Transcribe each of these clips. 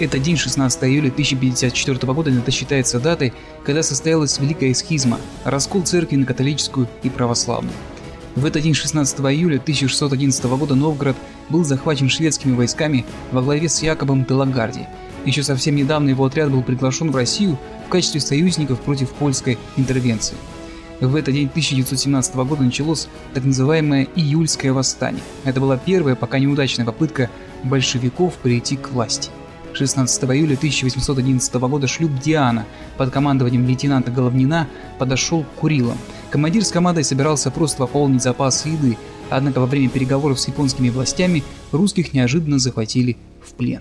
Этот день, 16 июля 1054 года, это считается датой, когда состоялась Великая Схизма, раскол церкви на католическую и православную. В этот день, 16 июля 1611 года, Новгород был захвачен шведскими войсками во главе с Якобом де Лагарди. Еще совсем недавно его отряд был приглашен в Россию в качестве союзников против польской интервенции. В этот день 1917 года началось так называемое Июльское восстание. Это была первая, пока неудачная попытка большевиков перейти к власти. 16 июля 1811 года шлюп «Диана» под командованием лейтенанта Головнина подошел к Курилам. Командир с командой собирался просто пополнить запасы еды, однако во время переговоров с японскими властями русских неожиданно захватили в плен.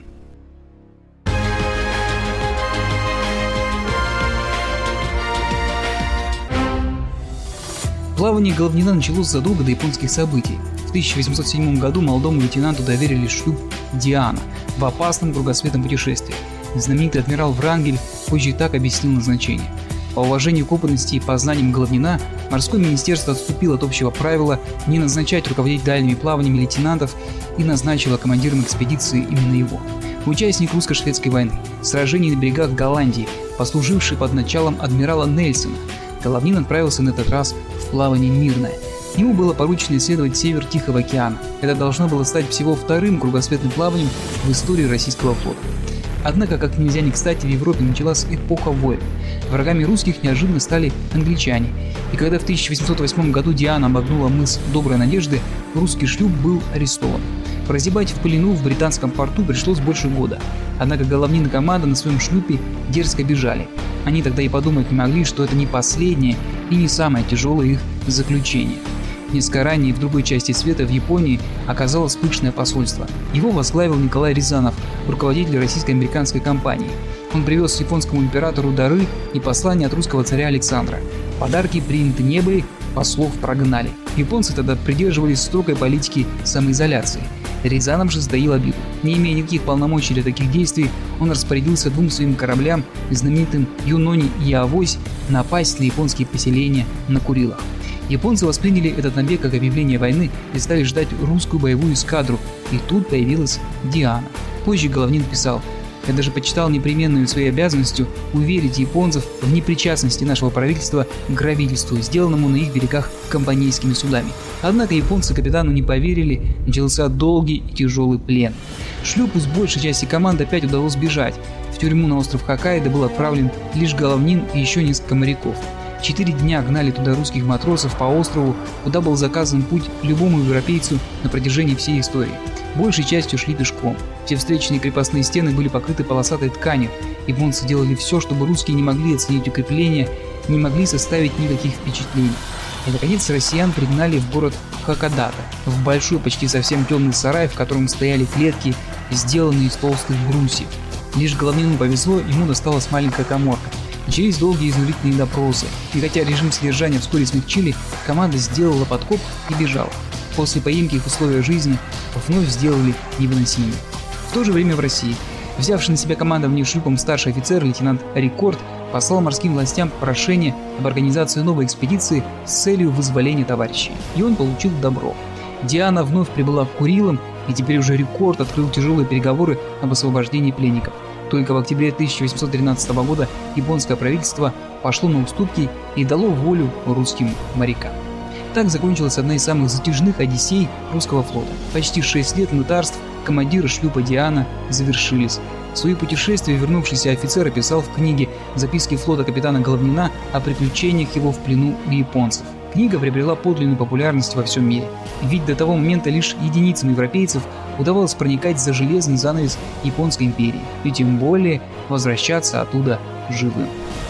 Плавание Головнина началось задолго до японских событий. В 1807 году молодому лейтенанту доверили шлюп «Диана» в опасном кругосветном путешествии. Знаменитый адмирал Врангель позже так объяснил назначение. По уважению к опытности и познаниям Головнина, морское министерство отступило от общего правила не назначать руководить дальними плаваниями лейтенантов и назначило командиром экспедиции именно его. Участник русско-шведской войны, сражений на берегах Голландии, послуживший под началом адмирала Нельсона, Головнин отправился на этот раз в плавание мирное. Ему было поручено исследовать север Тихого океана. Это должно было стать всего вторым кругосветным плаванием в истории российского флота. Однако, как нельзя не кстати, в Европе началась эпоха войн. Врагами русских неожиданно стали англичане. И когда в 1808 году Диана обогнула мыс Доброй Надежды, русский шлюп был арестован. Прозябать в плену в британском порту пришлось больше года. Однако Головнин и команда на своем шлюпе дерзко бежали. Они тогда и подумать не могли, что это не последнее и не самое тяжелое их заключение. Несколько ранее в другой части света, в Японии, оказалось пышное посольство. Его возглавил Николай Рязанов, руководитель российско-американской компании. Он привез японскому императору дары и послания от русского царя Александра. Подарки приняты не были, послов прогнали. Японцы тогда придерживались строгой политики самоизоляции. Рязанов же сдаил обиду. Не имея никаких полномочий для таких действий, он распорядился двум своим кораблям, знаменитым Юнони и Авось, напасть на японские поселения на Курилах. Японцы восприняли этот набег как объявление войны и стали ждать русскую боевую эскадру, и тут появилась Диана. Позже Головнин писал: «Я даже почитал непременную своей обязанностью уверить японцев в непричастности нашего правительства к грабительству, сделанному на их берегах компанейскими судами». Однако японцы капитану не поверили, начался долгий и тяжелый плен. Шлюпу с большей части команды опять удалось бежать. В тюрьму на остров Хоккайдо был отправлен лишь Головнин и еще несколько моряков. 4 дня гнали туда русских матросов по острову, куда был заказан путь любому европейцу на протяжении всей истории. Большей частью шли пешком. Все встречные крепостные стены были покрыты полосатой тканью. Японцы делали все, чтобы русские не могли оценить укрепления, не могли составить никаких впечатлений. И, наконец, россиян пригнали в город Хакодате, в большой, почти совсем темный сарай, в котором стояли клетки, сделанные из толстых брусьев. Лишь Головнину повезло, ему досталась маленькая каморка. Начались долгие изнурительные допросы, и хотя режим содержания вскоре смягчили, команда сделала подкоп и бежала. После поимки их условия жизни вновь сделали невыносимыми. В то же время в России, взявший на себя командование шлюпом старший офицер лейтенант Рекорд, послал морским властям прошение об организации новой экспедиции с целью вызволения товарищей, и он получил добро. Диана вновь прибыла к Курилам, и теперь уже Рекорд открыл тяжелые переговоры об освобождении пленников. Только в октябре 1813 года японское правительство пошло на уступки и дало волю русским морякам. Так закончилась одна из самых затяжных одиссей русского флота. Почти 6 лет мытарств командира шлюпа «Диана» завершились. Свои путешествия вернувшийся офицер описал в книге «Записки флота капитана Головнина» о приключениях его в плену у японцев. Книга приобрела подлинную популярность во всем мире. Ведь до того момента лишь единицам европейцев удавалось проникать за железный занавес Японской империи, и тем более возвращаться оттуда живым.